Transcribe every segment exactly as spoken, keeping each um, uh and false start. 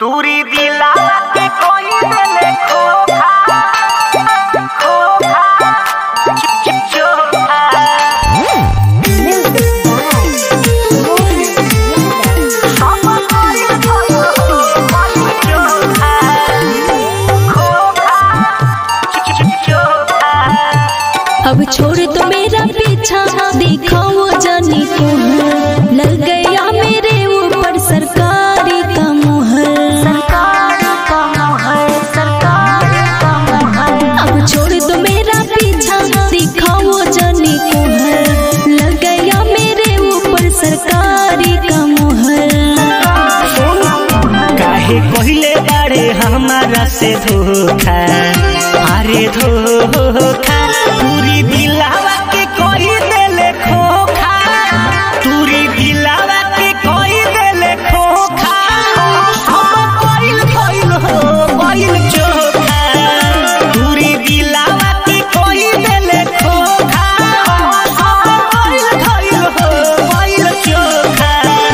तूरी दिला के कोई देले खोखा खोखा चोखा अब छोड़ तो मेरा पीछा देखा वो जानी तुम्हें लग गया मेरे ऊपर सरकारी का मुहर सरकारी का मुहर सरकारी का मुहर। अब छोड़ तो मेरा पीछा देखा वो जानी तुम्हें लग गया मेरे ऊपर सरकारी का मुहर। काहे कहले बारे हमारा से धोखा अरे धोखा तूरी दिलावा के कोई देले खोखा तूरी दिलावा के कोई देले खोखा हम कोइल कोइल हो कोइल चोखा तूरी दिलावा के कोई देले खोखा हम कोइल कोइल हो कोइल चोखा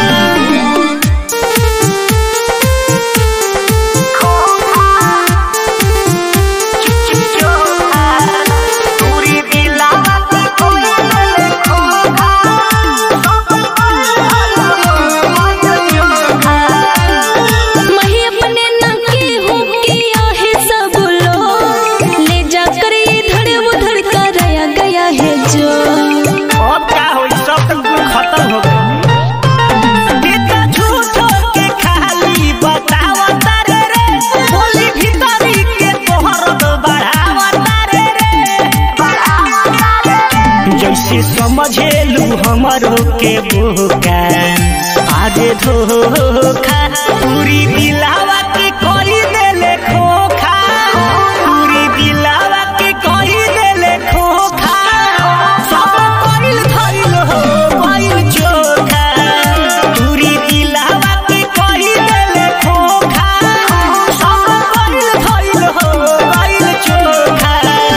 जैसे समझेलू हमरो के बोका आगे धोखा पूरी दिलावा के कोई देले खोखा पूरी दिलावा के कोई देले खोखा सब कोइल धइल हो कोइल चोखा पूरी दिलावा के कोई देले खोखा सब कोइल धइल हो कोइल चोखा।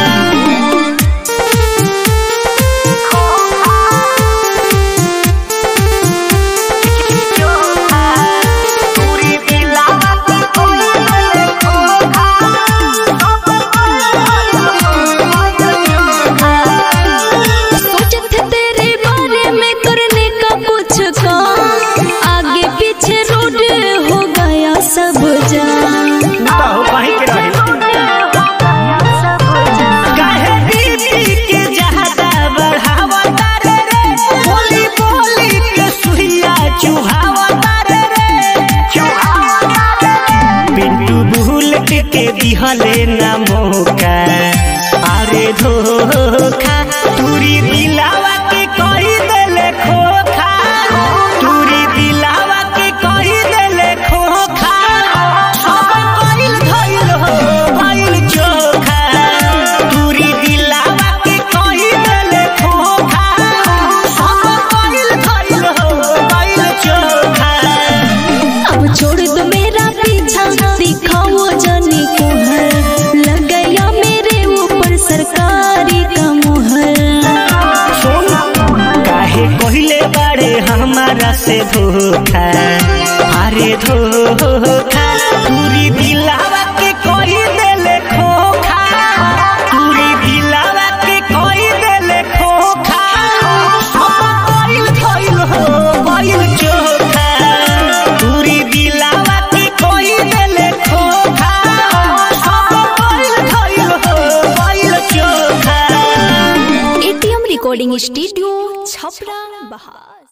के दिहले ना मौका अरे धोखा तूरी दिलावा के कोई देले खोखा तूरी दिलावा के कोई देले खोखा सब कोइल धइल हो कोइल चोखा तूरी दिलावा के कोई देले खोखा सब कोइल धइल हो कोइल चोखा। अब छोड़ दो मेरा पीछा दिखाओ जाने को है लग गया मेरे ऊपर सरकारी का मुहर। काहे कहले बारे हमारा से धोखा अरे धोखा तूरी दिलावा के कोई देले खोखा तूरी दिलावा के कोई देले खोखा सब कोइल धइल हो कोइल चोखा तूरी दिलावा के कोई देले खोखा सब कोइल धइल हो कोइल चोखा। एटीएम रिकॉर्डिंग स्टूडियो छपरा बहार।